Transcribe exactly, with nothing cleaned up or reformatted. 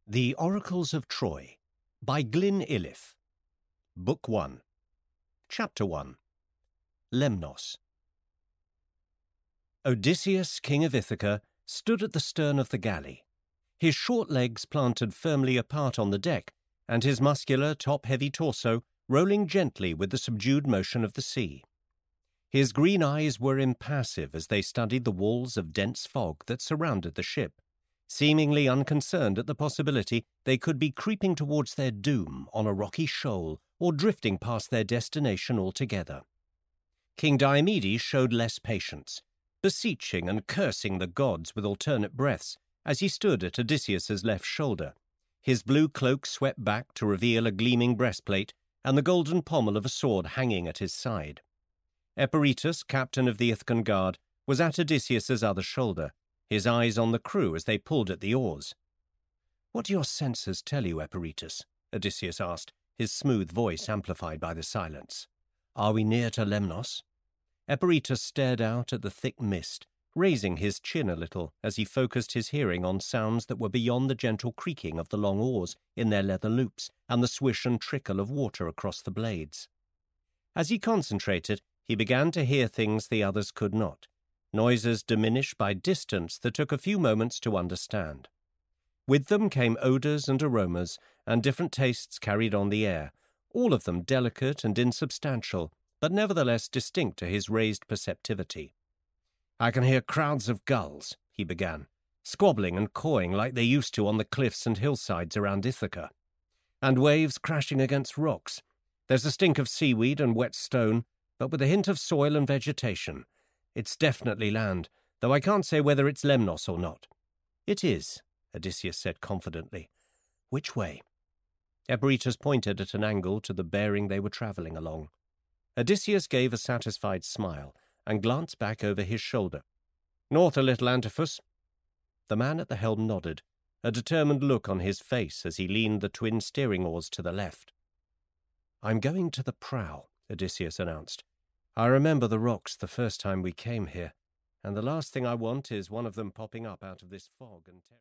The Oracles of Troy by Glyn Iliffe. Book one. Chapter one. Lemnos. Odysseus, king of Ithaca, stood at the stern of the galley, his short legs planted firmly apart on the deck, and his muscular, top-heavy torso rolling gently with the subdued motion of the sea. His green eyes were impassive as they studied the walls of dense fog that surrounded the ship, seemingly unconcerned at the possibility they could be creeping towards their doom on a rocky shoal or drifting past their destination altogether. King Diomedes showed less patience, beseeching and cursing the gods with alternate breaths as he stood at Odysseus's left shoulder, his blue cloak swept back to reveal a gleaming breastplate and the golden pommel of a sword hanging at his side. Eperitus, captain of the Ithacan guard, was at Odysseus's other shoulder, his eyes on the crew as they pulled at the oars. "What do your senses tell you, Eperitus?" Odysseus asked, his smooth voice amplified by the silence. "Are we near to Lemnos?" Eperitus stared out at the thick mist, raising his chin a little as he focused his hearing on sounds that were beyond the gentle creaking of the long oars in their leather loops and the swish and trickle of water across the blades. As he concentrated, he began to hear things the others could not, noises diminished by distance that took a few moments to understand. With them came odors and aromas, and different tastes carried on the air, all of them delicate and insubstantial, but nevertheless distinct to his raised perceptivity. "I can hear crowds of gulls," he began, squabbling and cawing like they used to on the cliffs and hillsides around Ithaca, "and waves crashing against rocks. There's a stink of seaweed and wet stone, but with a hint of soil and vegetation. It's definitely land, though I can't say whether it's Lemnos or not." "It is," Odysseus said confidently. "Which way?" Eperitus pointed at an angle to the bearing they were travelling along. Odysseus gave a satisfied smile and glanced back over his shoulder. "North a little, Antiphus." The man at the helm nodded, a determined look on his face as he leaned the twin steering oars to the left. "I'm going to the prow," Odysseus announced. "I remember the rocks the first time we came here, and the last thing I want is one of them popping up out of this fog and